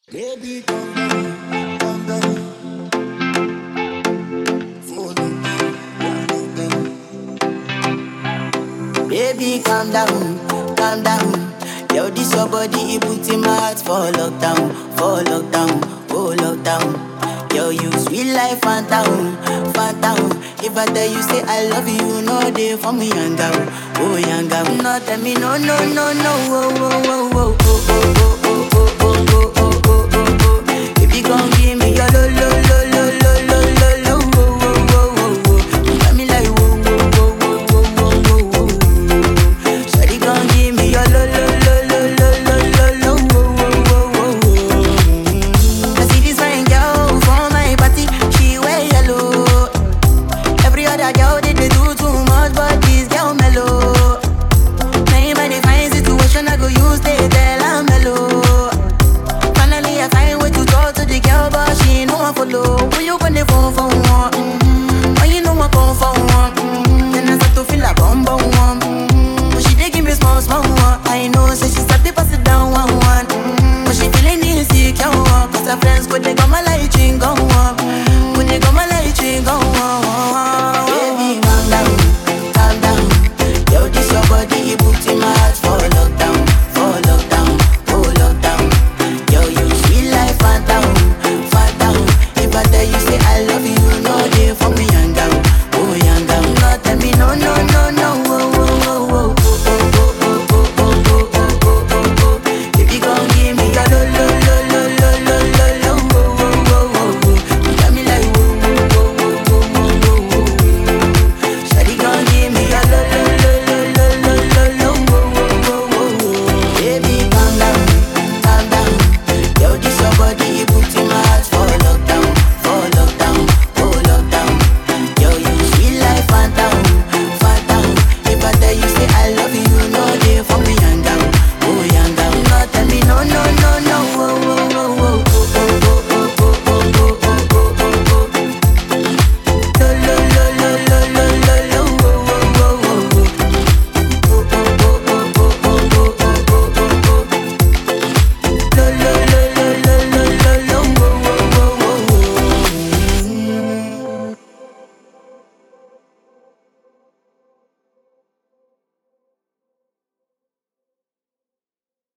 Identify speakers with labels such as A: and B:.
A: Baby, calm down, calm down. Fall Baby, calm down. Yo, this your body, it put in my heart for lockdown, oh lockdown. Yo, you sweet life, phantom, phantom. If I tell you say I love you, no day for me, young girl, oh young girl. No tell me no, no, no, no, oh, oh, oh, oh, oh, oh, oh.